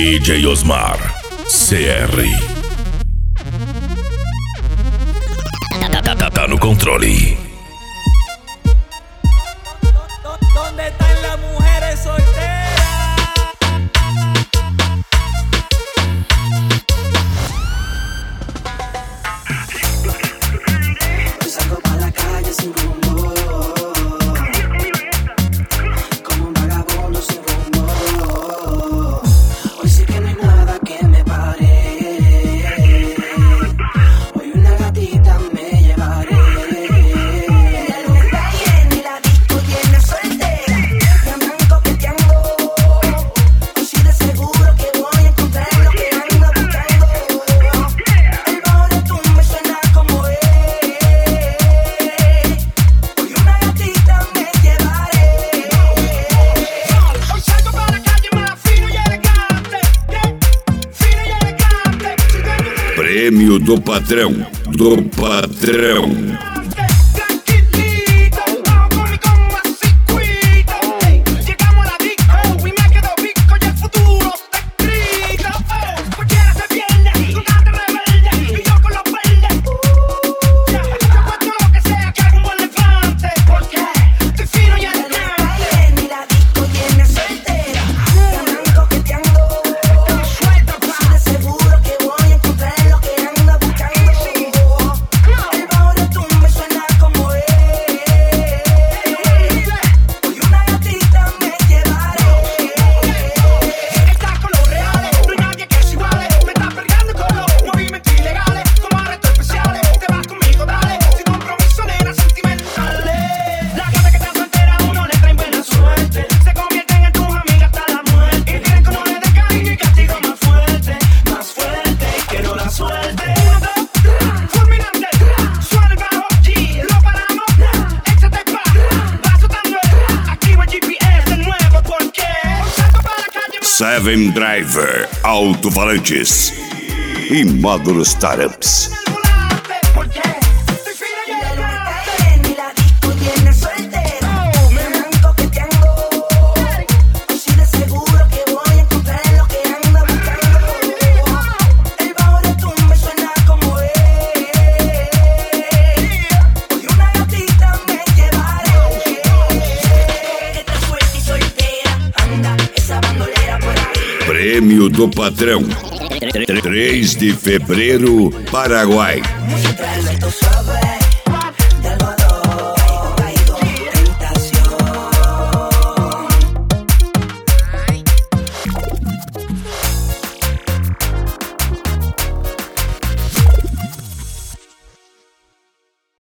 DJ Osmar CR. Tá no controle. ¿Dónde están las mujeres solteras? Hoy salgo pa' la calle sin rumbo, como un vagabundo sin rumbo. Hoy sí que no hay nada que me pare. Hoy una gatita me llevaré. La luna está llena y la disco llena soltera. Me andan coqueteando. Hoy sí de seguro que voy a encontrar lo que ando buscando. El bajo de tu me suena como hoy una gatita me llevaré. Hoy salgo para la calle más fino y elegante. Fino y elegante. Prêmio do patrão. Tranquilito, vamos conmigo más circuito. Llegamos a la disco y me quedo pico y el futuro está escrito. Cualquiera se pierde, con arte rebelde y yo con los verdes. Yo cuento lo que sea que haga un buen levante, porque estoy fino y elegante. Y la disco llena soltera, me andan coqueteando. Suelta, pa, de seguro que voy a encontrar lo que ando buscando. El bajo de tu me suena como hoy una gatita me llevaré. Estás con los reales, no hay nadie que se iguale. Me estás peleando con los movimientos ilegales, como arrestos especiales. Te vas conmigo, dale, sin compromiso, nena sentimentales. La gente que está soltera a uno le traen buena suerte. Se convierten en tus amigas hasta la muerte. Y tienen como de cariño y castigo más fuerte, que no la suelte. Uno, dos, fulminante, suena el bajo G, lo paramos, échate pa, va soltando activo el GPS de nuevo porque salgo para la calle más. Seven Driver Alto-Falantes e Módulos Startups. volante, porque estoy fino y elegante. Y la disco llena soltera, me andan coqueteando. Hoy sí de seguro que voy a encontrar lo que ando buscando. El bajo de tu me suena como hoy una gatita me llevaré. Está suelta y soltera, anda esa bandolera por ahí. Prêmio do Patrão. 3 de fevereiro, Paraguai. Muestra el suave.